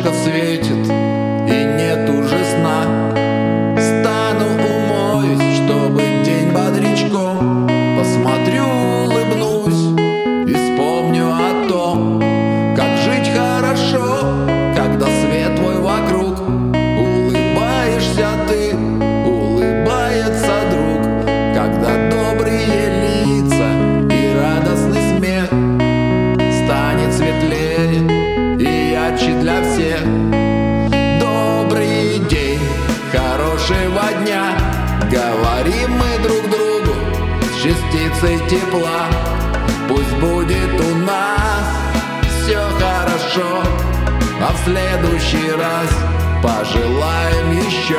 солнышко светит и нет уже сна. Стану, умоюсь, чтобы день бодрячком. Посмотрю, улыбнусь и вспомню о том, как жить хорошо, когда свет твой вокруг. Улыбаешься ты, улыбается друг, когда добрые лица и радостный смех станет светлее и ярче для всех. Добрый день, хорошего дня, говорим мы друг другу с частицей тепла. Пусть будет у нас все хорошо, а в следующий раз пожелаем еще.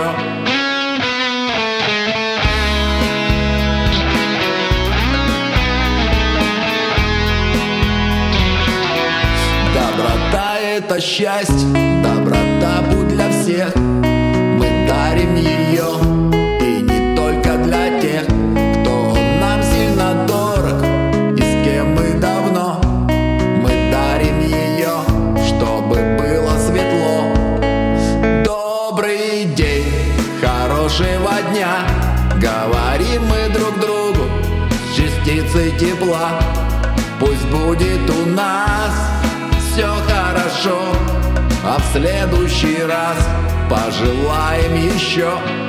Доброта — это счастье, доброта будь для всех. Мы дарим ее, и не только для тех, кто нам сильно дорог и с кем мы давно. Мы дарим ее, чтобы было светло. Добрый день, хорошего дня, говорим мы друг другу с частицей тепла. Пусть будет у нас все хорошо, а в следующий раз пожелаем еще.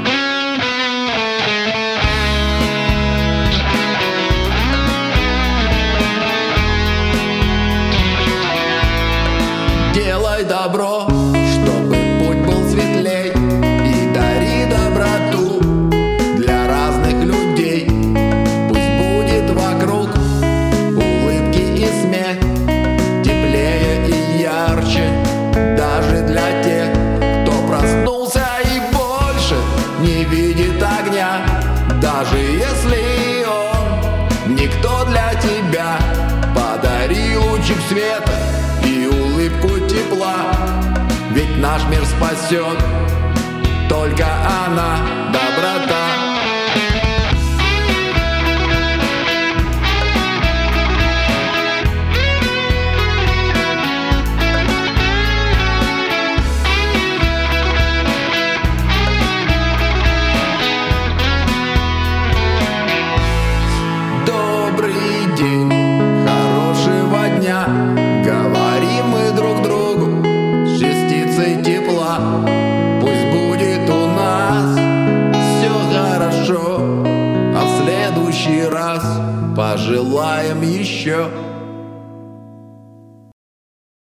Делай добро, чтобы путь был светлей, и дари доброту для разных людей. Пусть будет вокруг улыбки и смех, теплее и ярче даже для тех, кто проснулся и больше не видит огня. Даже если он никто для тебя, подари лучик света и улыбку тепла. Ведь наш мир спасет только она, доброта. Добрый день, хорошего дня, говорим мы друг другу с частицей тепла. Пусть будет у нас все хорошо, а в следующий раз пожелаем еще.